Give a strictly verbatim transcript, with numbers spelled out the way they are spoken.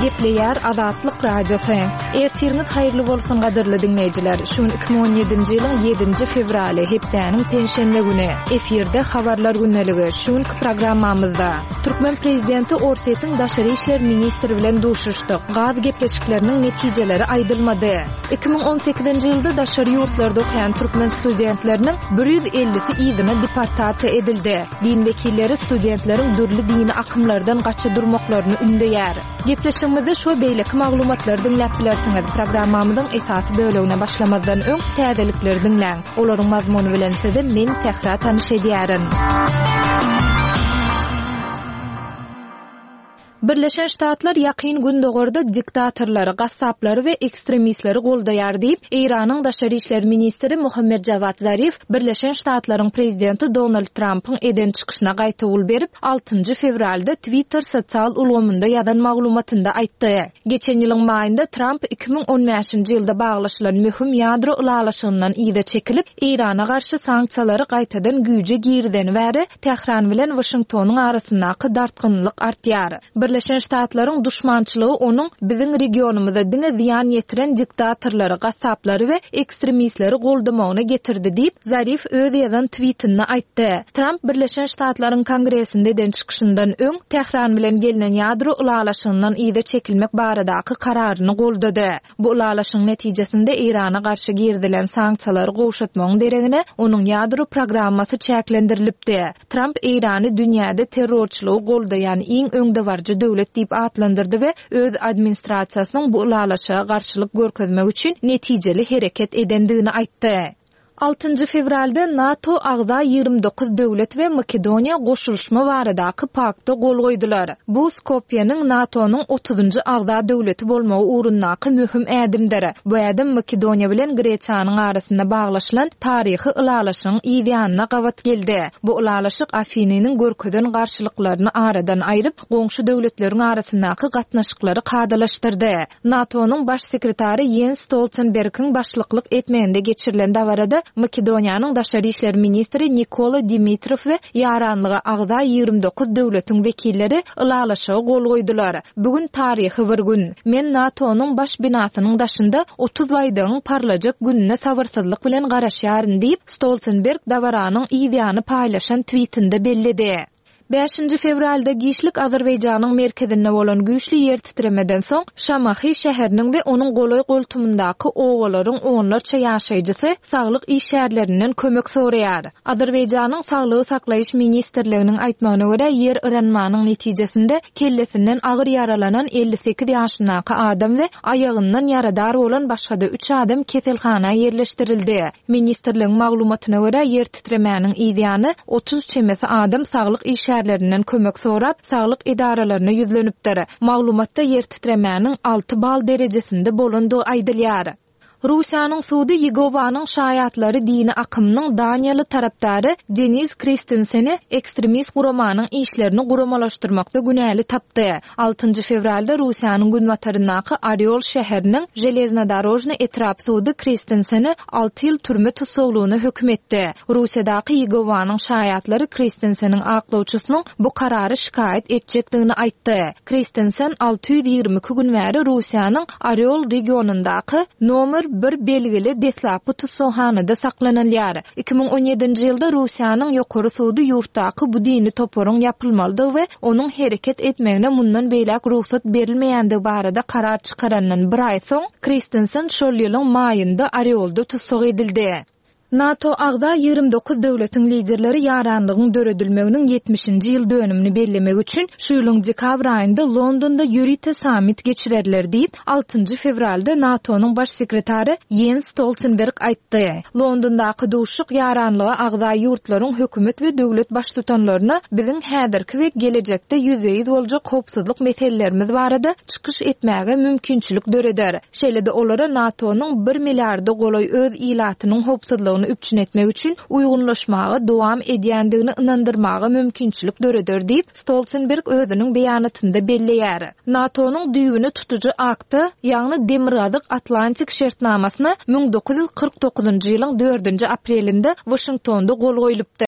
Gepleýär Azatlyk radiosu. Ertiriniz haýyrly bolsun gadyrly dinleýijiler. Şun iki bin on ýedinji ýylyň ýedinji fevraly hepdäniň penşenbe güni efirde habarlar günneligi şun programmamyzda Türkmen prezidenti Orsetiň daşary işler ministri bilen duşuşdyk. Gaz gepleşikleriniň netijeleri aýdylmady. iki bin on sekizinji ýylda daşary ýurtlarda okuyan Türkmen studentleriniň bir ýüz ellisi ýylyna deportasiýa edildi. Din wekilleri studentleriň dürli dini akymlardan gaçy durmaklaryny ündäýär. Gepleşigimizde şu beýleki maglumatlar dinläp bilersiňiz. Programmamyzyň esasy bölegine başlamazdan öň täzelikleri dinläň. Olaryň mazmuny bilen size men Tehra tanyş edýärin. Birleşen Ştatlar ýakyn gündogorda diktatorlary, gassaplary we ekstremistleri goldaýar diýip Iranyň daşary işler ministri Mohammed Javad Zarif Birleşen Ştatlaryň prezidenti Donald Trump'yň eden çykyşyna gaýta ul berip altynjy fevralda Twitter sosial ulgamynda ýadan maglumatynda aýtdy. Geçen ýylyň maýynda Trump iki bin on beşinji ýylda baglaşylan möhüm ýadro ulalaşygyndan ýyda çekilip Irana garşy sanksiýalary gaýtadan güýje girdeni bäri Tehran bilen Washingtonyň arasyndaky dartgynlyk artýar. Birleşen Ştatlaryň duşmançylygy onuň biziň regionumyzda diňe ziýan ýetiren diktatorlary, gassaplary we ekstremistleri goldamagyna getirdi diýip Zarif öz ýazan tweetinde aýtdy. Trump Birleşen Ştatlaryň Kongresinde eden çykyşyndan öň Tehran bilen gelinen ýadro ulalaşygyndan ýyda çekilmek baradaky kararyny goldady. Bu ulalaşygyň netijesinde Irana garşy girdilen sanksiýalary gowşatmagyň deregine onuň ýadro programmasy çäklendirilipdi. Trump Irany dünýäde terrorçylygy goldaýan iň öňde barjy döwlet diýip atlandyrdy we öz administrasiýasynyň bu ulalaşyga garşylyk görkezmek üçin netijeli hereket edendigini aýtdy. altynjy fevralda NATO agda ýygrimi dokuz döwlet we Makedoniýa goşulşma baradaky paktda gol goýdular. Bu Skopje'niň NATO'nyň otuzunjy agda döwleti bolmagy urunnaky möhüm ädimdir. Bu ädim Makedoniýa bilen Gresiýanyň arasynda baglaşylan taryhy ulalaşygyň ýygyanyna gawat geldi. Bu ulalaşyk Afiniň görkeden garşylyklaryny aradan aýryp, goňşy döwletleriň arasyndaky gatnaşyklary kadalaşdyrdy. NATO'nyň baş sekretary Jens Stoltenbergiň başlyklyk etmeginde geçirilen dawarada Makedoniýanyň daşary işler ministri Nikola Dimitrov we ýaranlygy agda ýygrimi dokuz döwletiň wekilleri ulalaşyga gol goýdular. Bugün taryhy bir gün. Men NATO'nyň baş binasynyň daşynda otuz aýdyň parlajak gününe sabyrsyzlyk bilen garaşýaryn diýip Stoltenberg dawaranyň ýygyany paýlaşan tweetinde bellidi. beşinji fevralda Gişlik Azerbaýjanyň merkezinde bolan güýçli ýer titremeden soň Şamahy şäheriniň we onuň goloý goltumundaky owalaryň onlarça ýaşaýjysy saglyk işärlerinden kömek soraýar. Azerbaýjanyň saglygy saklaýyş ministrliginiň aýtmagyna görä ýer örenmanyň netijesinde kellesinden agyr yaralanan elli sekiz ýaşyndaky adam we ayagyndan yaradar bolan başga-da üç adam keselhanaya ýerleşdirildi. Ministrligiň maglumatyna görä ýer titremäniň ýygyany otuz çemesi adam saglyk işär lerinden kömek sorap saglyk idaralaryna ýüzlenipdir. Maglumatda ýer titremäniň alty bal derejesinde bolandy aýdylýar. Russiýanyň Suudi Ýegowanyň şaýatlary dini akymynyň Daniýaly tarapdary Denis Kristenseni ekstremist guramanyň işlerini guramalaşdyrmakda günäli tapdy. altynjy fevralda Russiýanyň günwataryndaky Oryol şäheriniň Железнодорожный etrapsyny Kristenseni alty ýyl türme tutsaglygyna hökm etdi. Russiýadaky Ýegowanyň şaýatlary Kristenseniň aklawçysynyň bu karary şikayet etjekdigini aýtdy. Kristensen alty ýüz ýygrimi iki gün bäri Russiýanyň Oryol regionundaky nomer bir belgili deslapy tutsaghanada saklanylýar. iki bin on ýedinji ýylda Russiýanyň ýokary sudy ýurtdaky bu dini toporyň ýapylmalydygy we onuň hereket etmegine mundan beýlek ruhsat berilmeýändigi barada karar çykarandan bir ay soň Kristensen şol ýylyň maýynda Oryolda tutsag edildi. NATO agda ýygrimi dokuz döwletiň liderleri ýaranlygyň döredilmeginiň ýetmişinji ýyl dönümini bellemek üçin şu ýylyň dekabr aýynda Londonda ýürite summit geçirerler diýip altynjy fevralda NATO'nyň baş sekretary Jens Stoltenberg aýtdy. Londondaky duşuk ýaranlygy agda ýurtlaryň hökümet we döwlet baş tutanlaryna biziň häzirki we gelecekde ýüzeýiz boljak howpsuzlyk meselelerimiz barada çykyş etmäge mümkinçilik döreder. Şeýle-de olara NATO'nyň bir milliardy goloý öz ilatynyň howpsuzlygyny üpçün etmek üçin uýgunlaşmagy dowam edýändigini ynandyrmagy mümkinçilik döreder diýip Stoltenberg özüniň beýanatynda belleýär. NATO'nyň düýbüni tutujy akty, ýagny Demirgazyk Atlantik şertnamasyna bin dokuz ýüz kırk dokuzunjy ýylyň dördünji aprelinde Washingtonda gol goýulypdy.